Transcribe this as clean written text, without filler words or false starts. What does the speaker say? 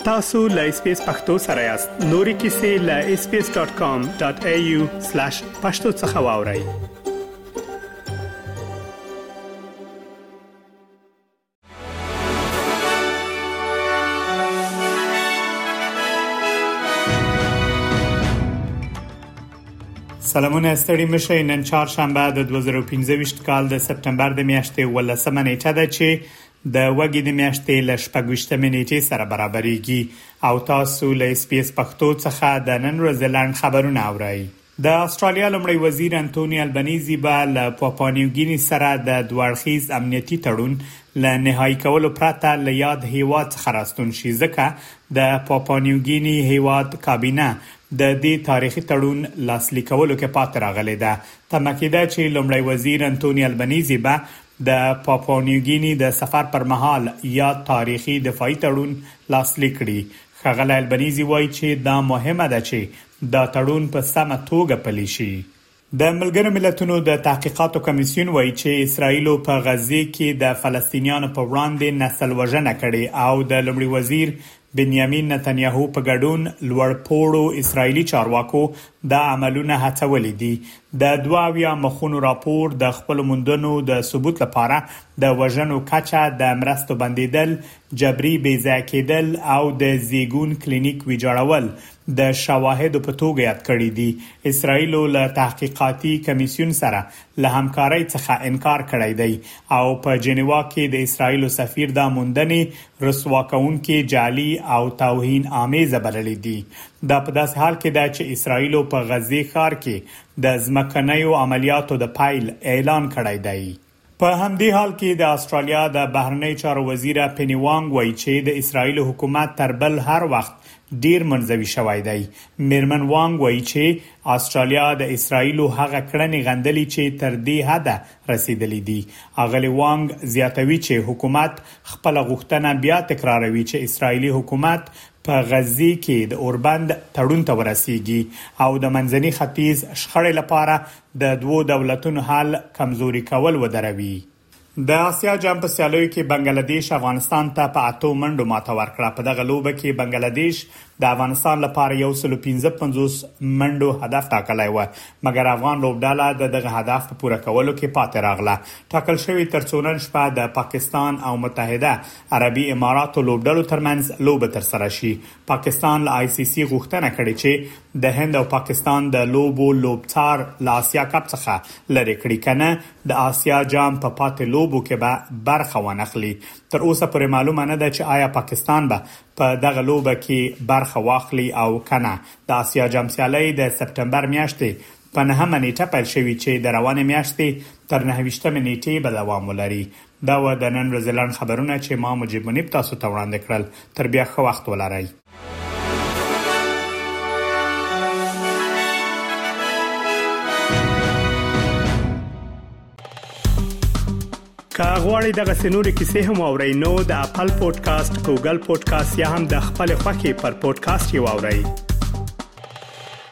tasu.lspace.pakto سره یاست. نوري کیسې له sbs.com.au/pakto څخه واورئ. سلامونه ستړي مشه. نن چهارشنبه د 2015 کال د سپتمبر د میاشتې 18 نیټه ده چې د وګړي د میاشتې ل 28 نیټې سره برابرېږي او تاسو له SBS پښتو څخه د نن ورځې لاند خبرونه اورئ. د استرالیا لومړی وزیر انټونی البنيزي به له پاپوا نیوګینی سره د دوړخیز امنیتي تړون له نهایی کولو پرته له یاد هیواد څخه راستون شي، ځکه د پاپوا نیوګینی هیواد کابینه د دې تاریخي تړون لاسلیک کولو کې پاتې راغلی ده. تمکه ده چې لومړی وزیر انټونی البنيزي به د پاپوا نیوګینی د سفر پر مهال یاد تاریخي دفاعي تړون لاسلیک کړي. ښاغلی البنيزي وایي چې دا مهمه ده چې دا تړون په سمه توګه پلی شي. د ملګرو ملتونو د تحقیقاتو کمیسیون وایي چې اسرائیل په غزه کې د فلسطینیانو په وړاندې نسل وژنه کړې او د لومړي وزیر بنیامین نتنیاهو په ګډون لوړپوړو اسرایلی چارواکو د عملونه هڅولې دي. د 22 مخونو راپور د خپل موندنو د ثبوت لپاره د وژنو کچه، د مرستو بندیدل، جبري بېځای کېدل او د زیګون کلینیک ویجاړول د شواهدو په توګه یاد کړی دي. اسرائیل له تحقیقاتي کمیسیون سره له همکارۍ څخه انکار کړی دی او په جنیوا کې د اسرائیل سفیر د موندنې رسوا کوونکې جعلي او توهین آمیز بللې دي. دا په داسې حال کې ده چې اسرائیل په غزه ښار کې د ځمکنیو عملیاتو د پایل اعلان کړی دی. په همدې حال کې د استرالیا د بهرنی چارو وزیر پینی وانګ وایي چې د اسرائیل حکومت تر بل هر وخت ډیر منځوي شوی دی. میرمن وانګ وایي چې استرالیا د اسرائیل هغه کړنې غندلې چې تر دې حد رسیدلې دي. اغلی وانګ زیاتوي چې حکومت خپل غوښتنه بیا تکراروي چې اسرائیلي حکومت په غزه کې د اوربند تړون ته ورسیږي او د منځني ختیځ شخړې لپاره د دوو دولتونو حل کمزوري کول ودروي. د آسیا جام په سیالیو کې بنگلاديش افغانستان ته په 8 منډو ماته ورکړه. په دغه لوبه کې بنگلاديش د افغانستان لپاره 155 منډو هدف ټاکلی و، مګر افغان لوبډاله دغه هدف په پوره کولو کې پاتې راغله. ټاکل شوی ترڅو نن شپه د پاکستان او متحده عربي اماراتو لوبډالو ترمنځ لوبه ترسره شي. پاکستان له ICC غوښتنه کړې چې د هند او پاکستان د لوبڅار له آسیا کپ څخه لرې کړي، کنه د آسیا جام په پاتې لوبو کې به برخه ونخلي. تر اوسه پورې معلومه نه ده چې آیا پاکستان به په دغه لوبه کې برخه واخلي او کنه. د آسیا جام سیالۍ د سپتمبر میاشتې په 9 نیټه پیل شوې چې د روانې میاشتې تر 29 نیټې به دوام ولري. دا و د نن ورځې لاند خبرونه چې ما مجيب منیب تاسو ته وړاندې کړل. تر بیا ښه وخت ولرئ. که غواړئ دغه سنوري کیسې هم اورئ نو د خپل پودکاسټ، ګوګل پودکاسټ یا هم د خپل خوښي پر پودکاسټ یو اورئ.